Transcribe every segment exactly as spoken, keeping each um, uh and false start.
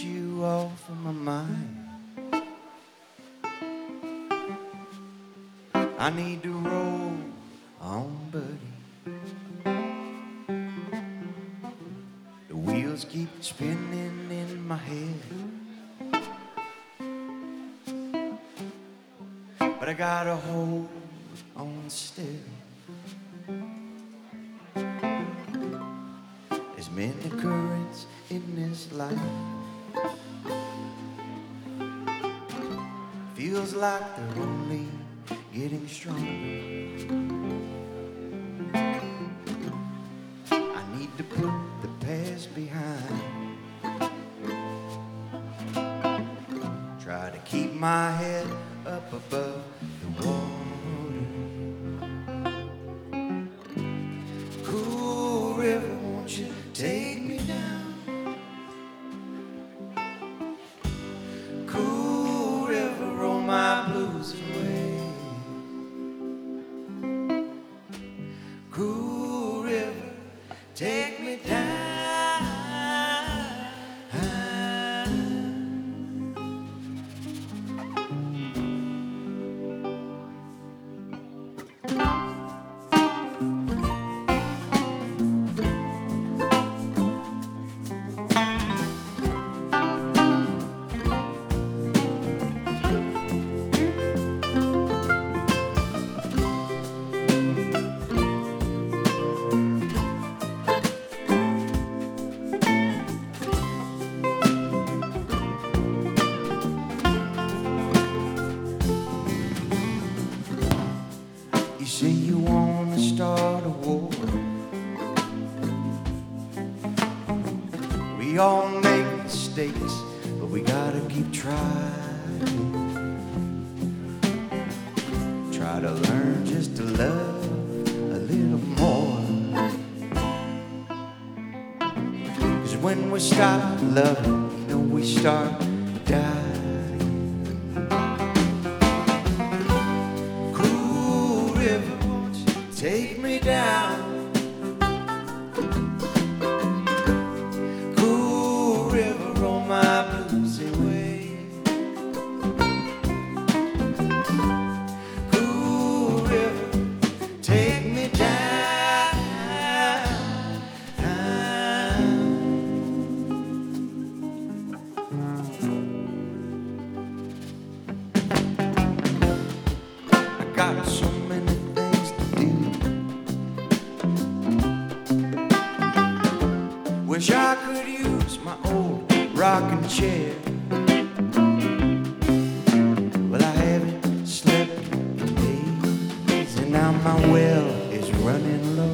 you off of my mind. I need to roll on, buddy. The wheels keep spinning in my head, but I gotta hold on still. There's many currents in this life. Feels like they're only getting stronger. I need to put the past behind. Try to keep my head up above the water. Cool river, won't you take me down? Cool river, roll my blues away. Cool river, take me down. You say you wanna start a war. We all make mistakes, but we gotta keep trying. Try to learn just to love a little more. 'Cause when we stop loving, you know we start dying. Take me down. Cool river, roll my blues away. Cool river, take me down. I got so many things to do. Wish I could use my old rocking chair. Well, I haven't slept in days, and now my well is running low.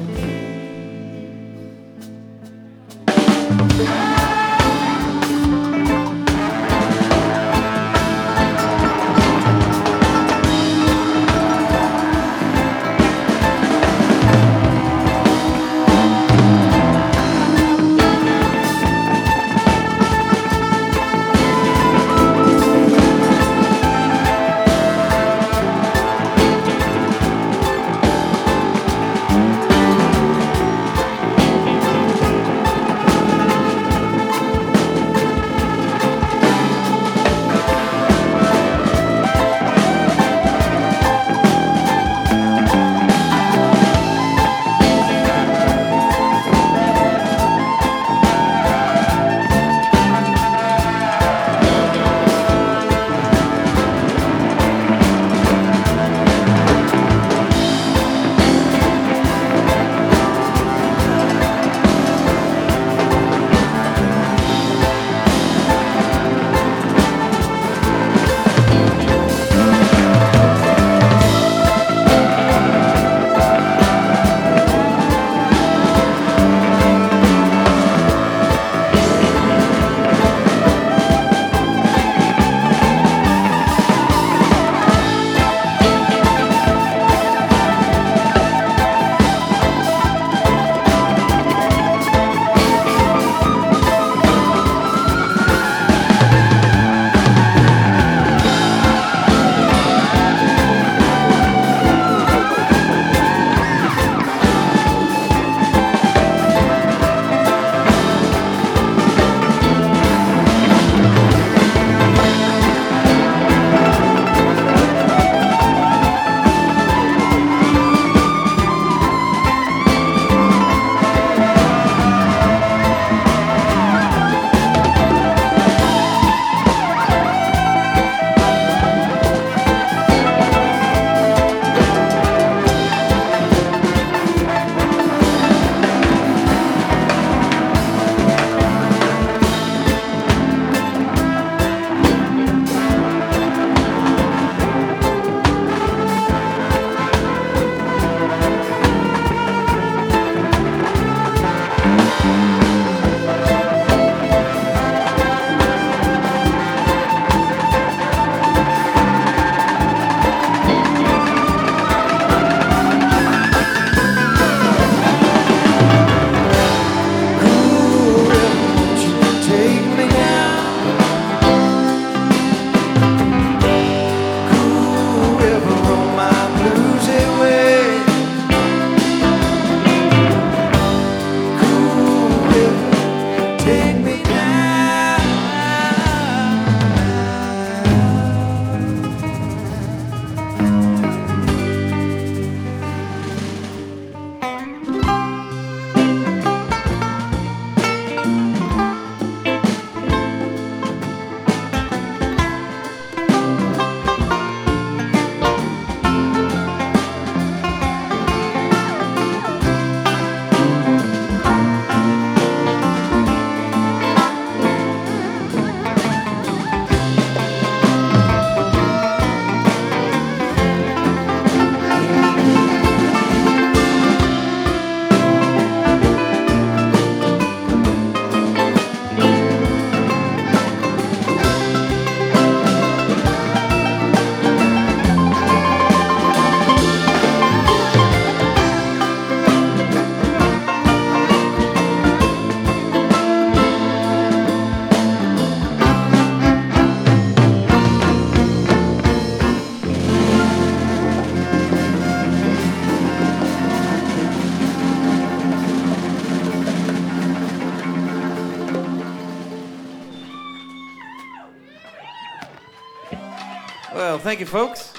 Well, thank you, folks.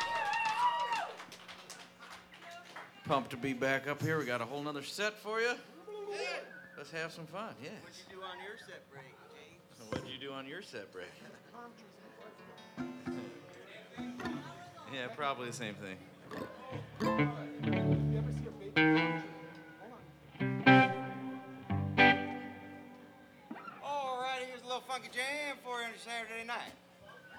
Pumped to be back up here. We got a whole nother set for you. Let's have some fun, yeah. What'd you do on your set break, James? What'd you do on your set break? Yeah, probably the same thing. All right, here's a little funky jam for you on a Saturday night.